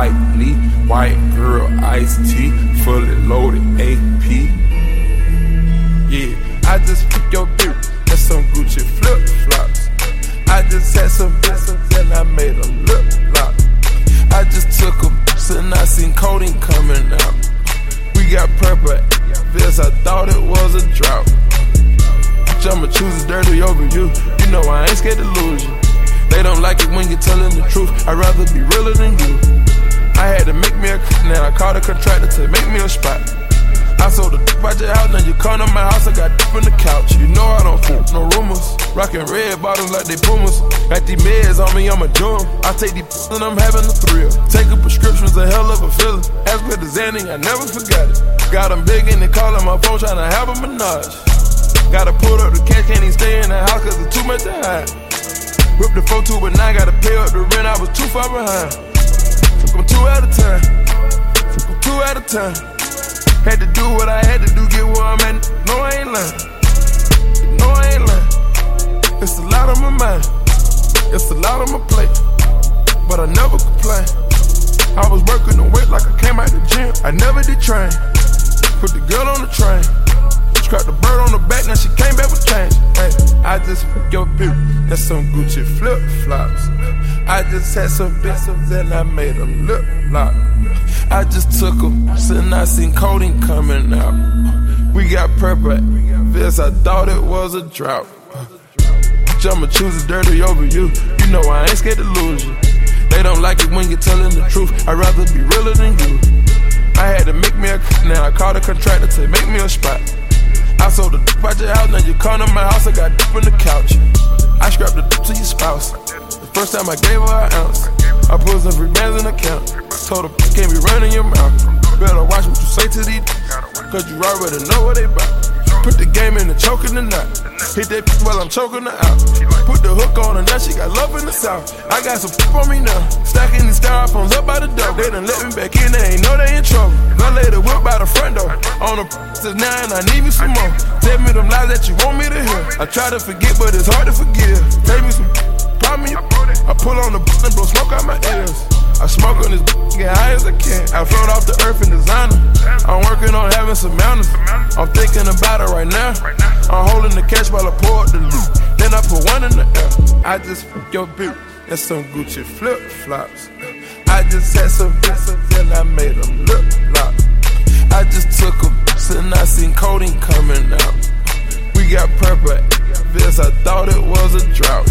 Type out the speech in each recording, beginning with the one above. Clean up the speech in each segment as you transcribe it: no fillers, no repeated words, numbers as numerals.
Spike Lee, white girl, iced tea, fully loaded AP. Yeah, I just pick your bitch, that's some Gucci flip-flops. I just had some bitches and I made them look lock. I just took them, and I seen codeine coming out. We got purple this, I thought it was a drought. I'ma choose dirty over you. You know I ain't scared to lose you. They don't like it when you're telling the truth. I'd rather be realer than you. I had to make me a now I called a contractor to make me a spot. I sold the out your house, now you come to my house, I got on the couch. You know I don't fool, no rumors. Rockin' red bottoms like they Pumas. Got these meds on me, I'ma do 'em. I take these and I'm having a thrill. Taking prescriptions, a hell of a feeling. As with the Xanny, I never forgot it. Got them big and they callin' my phone, tryna have a menage. Gotta pull up the cash, can't even stay in the house cause it's too much to hide. Whip the 4-2 but now gotta pay up the rent, I was too far behind. I'm 2 at a time, I'm 2 at a time. Had to do what I had to do, get where I'm at. No, I ain't lying, no, I ain't lying. It's a lot on my mind, it's a lot on my plate, but I never complain. I was working the weight like I came out the gym, I never did train. Put the girl on the train, scrapped the bird on the back, now she came back with change. Hey, I just fuck your bitch, that's some Gucci flip-flops. I just had some bitches and I made them look lock. I just took them, and I seen codeine coming out. We got purple this, I thought it was a drought. I'ma choose dirty over you. You know I ain't scared to lose you. They don't like it when you're telling the truth. I'd rather be realer than you. I had to make me a now I called a contractor to make me a spot. I sold the out your house, now you come to my house, I got on the couch. I scrapped the to your spouse. The first time I gave her an ounce. I put some free bands in the account. Told her can't be running your mouth. Better watch what you say to these, cause you already know what they bout. Put the game in the choke in the knot. Hit that while I'm choking her out. Put the hook on her, now she got love in the south. I got some on me now. Stacking these styrofoams up by the door. They done let me back in, they ain't know they in trouble. I lay the whip by the front door. On the since now and I need me some more. Tell me them lies that you want me to hear. I try to forget, but it's hard to forgive. Take me some, pop me. I pull on the and blow smoke out my ears. I smoke on this get high as I can. I float off the earth in designer. I'm working on having some mountains. I'm thinking about it right now. I'm holding the cash while I pour up the loot. Then I put one in the air. I just fuck your bitch, that's some Gucci flip-flops. I just had some bitches and I made them look lock. I just took them, and I seen codeine coming out. We got purple this, I thought it was a drought.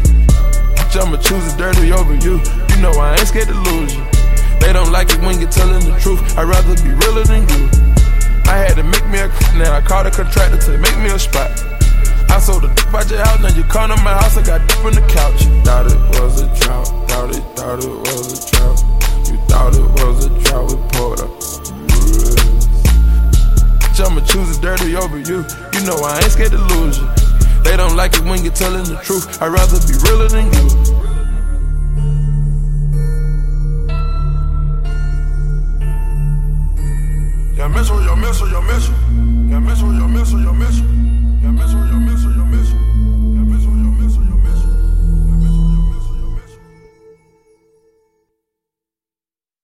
I'ma choose dirty over you. You know I ain't scared to lose you. They don't like it when you're telling the truth. I'd rather be realer than you. I had to make me a now I called a contractor to make me a spot. I sold the out your house, now you come to my house, I got on the couch. Thought it was a drought, thought it was a drought. You thought it was a drought, we poured up. I'ma choose dirty over you. You know I ain't scared to lose you. They don't like it when you're telling the truth. I'd rather be realer than you. Y'all miss her, y'all miss her, y'all miss her. Y'all miss her, y'all miss her, y'all miss her. Y'all miss her, y'all miss her, y'all miss her.